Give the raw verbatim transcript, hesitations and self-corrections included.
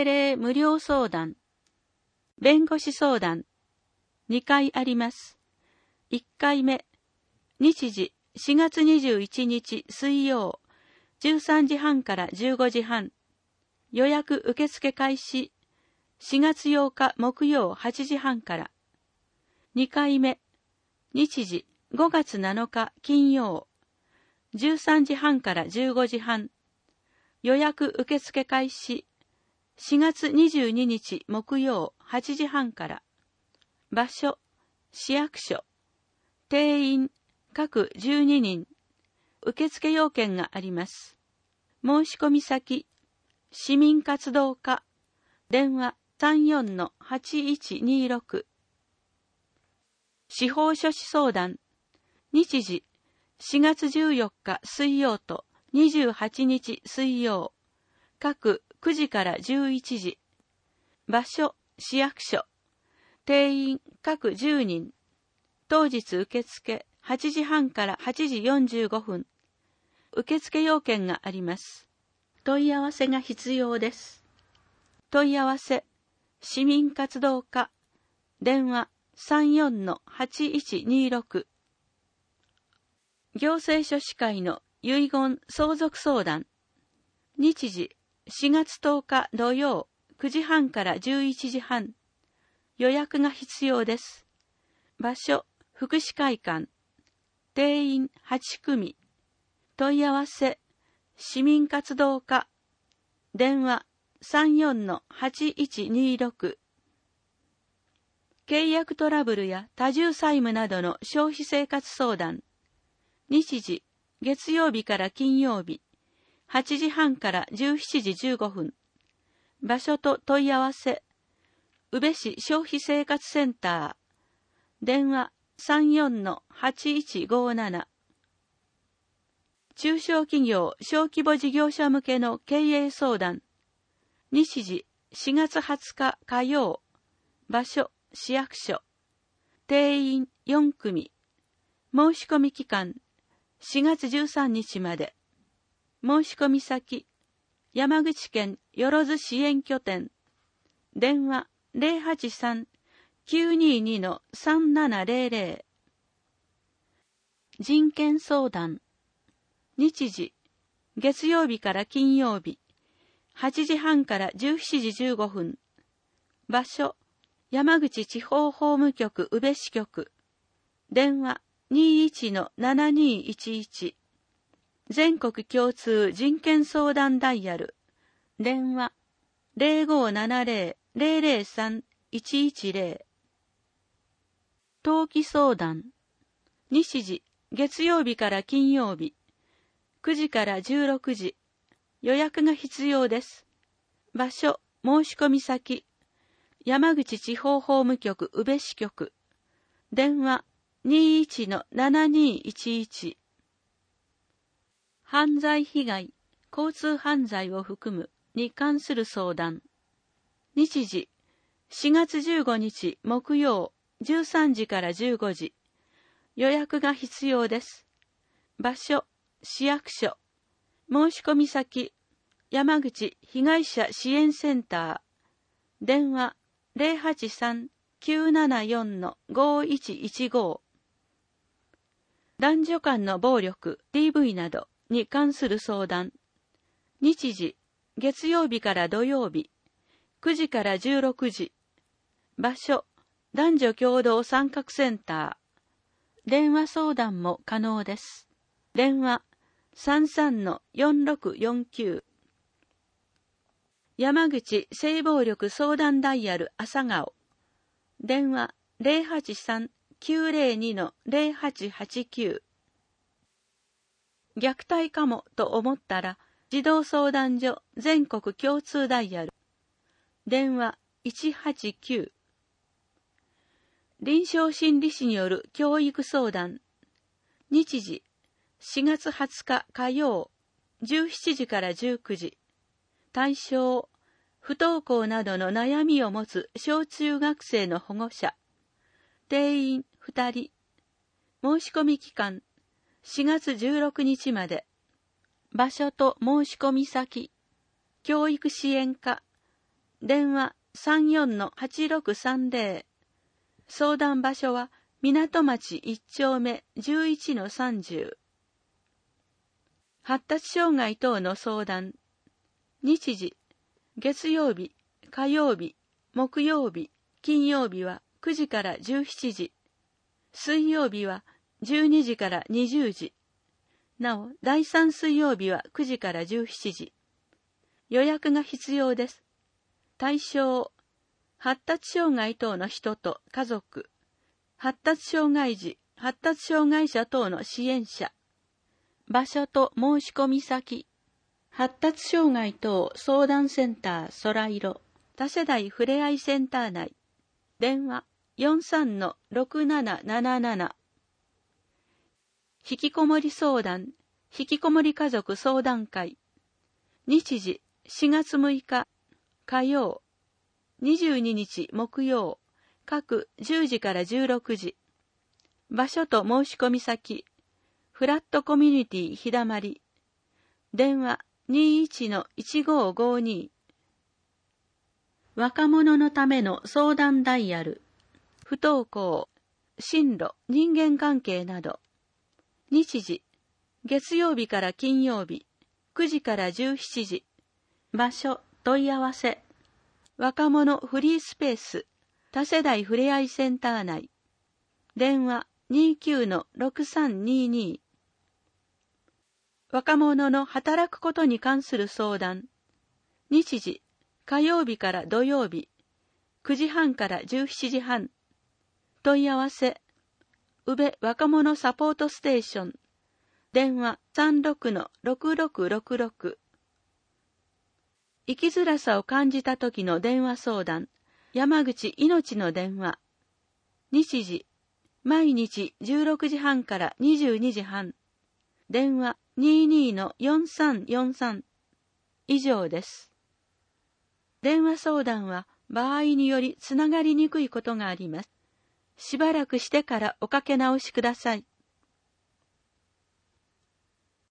定例無料相談、弁護士相談、にかいあります。いっかいめ、日時しがつにじゅういちにち水曜、じゅうさんじはんからじゅうごじはん、予約受付開始、しがつようか木曜はちじはんから。にかいめ、日時ごがつなのか金曜、じゅうさんじはんからじゅうごじはん、予約受付開始、しがつにじゅうににち木曜はちじはんから。場所、市役所。定員、各じゅうににん。受付要件があります。申し込み先、市民活動課。電話 さんよんのはちいちにろく。司法書士相談。日時、しがつじゅうよっか水曜とにじゅうはちにち水曜。各くじからじゅういちじ。場所、市役所。定員、各じゅうにん。当日受付はちじはんからはちじよんじゅうごふん。受付要件があります。問い合わせが必要です。問い合わせ、市民活動課。電話 さんよんのはちいちにろく。行政書士会の遺言相続相談。日時、しがつとおか土曜、くじはんからじゅういちじはん。予約が必要です。場所、福祉会館。定員はちくみ。問い合わせ、市民活動課。電話 さんよんのはちいちにろく。契約トラブルや多重債務などの消費生活相談。日時、月曜日から金曜日、はちじはんからじゅうしちじじゅうごふん。場所と問い合わせ、宇部市消費生活センター。電話 さんよんのはちいちごなな。中小企業小規模事業者向けの経営相談。日時、しがつはつか火曜。場所、市役所。定員よんくみ。申し込み期間、しがつじゅうさんにちまで。申し込み先、山口県よろず支援拠点。電話 ゼロはちさんきゅうににのさんななゼロゼロ。人権相談。日時、月曜日から金曜日、はちじはんからじゅうしちじじゅうごふん。場所、山口地方法務局宇部支局。電話 にいちのななにいちいち。全国共通人権相談ダイヤル。電話 ゼロごななゼロ ゼロゼロさん いちいちゼロ。登記相談。日時、月曜日から金曜日、くじからじゅうろくじ。予約が必要です。場所、申し込み先、山口地方法務局宇部支局。電話 にいちのななにいちいち。犯罪被害、交通犯罪を含むに関する相談。日時、しがつじゅうごにち木曜、じゅうさんじからじゅうごじ。予約が必要です。場所、市役所。申し込み先、山口被害者支援センター。電話 ゼロはちさんきゅうななよんのごいちいちご。男女間の暴力 ディーブイ などに関する相談。日時、月曜日から土曜日、くじからじゅうろくじ。場所、男女共同参画センター。電話相談も可能です。電話 さんさんのよんろくよんきゅう。山口性暴力相談ダイヤル朝顔。電話 ゼロはちさんきゅうゼロにのゼロはちはちきゅう。虐待かもと思ったら、児童相談所全国共通ダイヤル。電話いちはちきゅう。臨床心理士による教育相談。日時、しがつはつか火曜、じゅうしちじからじゅうくじ。対象、不登校などの悩みを持つ小中学生の保護者。定員ふたり。申し込み期間、しがつじゅうろくにちまで。場所と申し込み先、教育支援課。 電話 さんよんのはちろくさんぜろ。相談場所は港町いち丁目 じゅういちのさんじゅう。発達障害等の相談。日時、月曜日、火曜日、木曜日、金曜日はくじからじゅうしちじ。水曜日はじゅうにじからにじゅうじ。なお、だいさん水曜日はくじからじゅうしちじ。予約が必要です。対象、発達障害等の人と家族、発達障害児、発達障害者等の支援者。場所と申し込み先。発達障害等相談センター空色多世代ふれあいセンター内。電話 よんさんのろくなななななな。引きこもり相談、引きこもり家族相談会。日時しがつむいか火曜、にじゅうににち木曜、各じゅうじからじゅうろくじ。場所と申し込み先、フラットコミュニティひだまり。電話 にじゅういちのいちごーごーに。若者のための相談ダイヤル。不登校、進路、人間関係など。日時、月曜日から金曜日、くじからじゅうしちじ。場所、問い合わせ。若者フリースペース、多世代ふれあいセンター内。電話 にじゅうきゅうのろくさんにーにー。若者の働くことに関する相談。日時、火曜日から土曜日、くじはんからじゅうしちじはん。問い合わせ、宇部若者サポートステーション。電話 さんろくのろくろくろくろく。生きづらさを感じた時の電話相談。山口いのちの電話。日時、毎日じゅうろくじはんからにじゅうにじはん。電話 にじゅうにのよんさんよんさん。以上です。電話相談は場合によりつながりにくいことがあります。しばらくしてからおかけ直しください。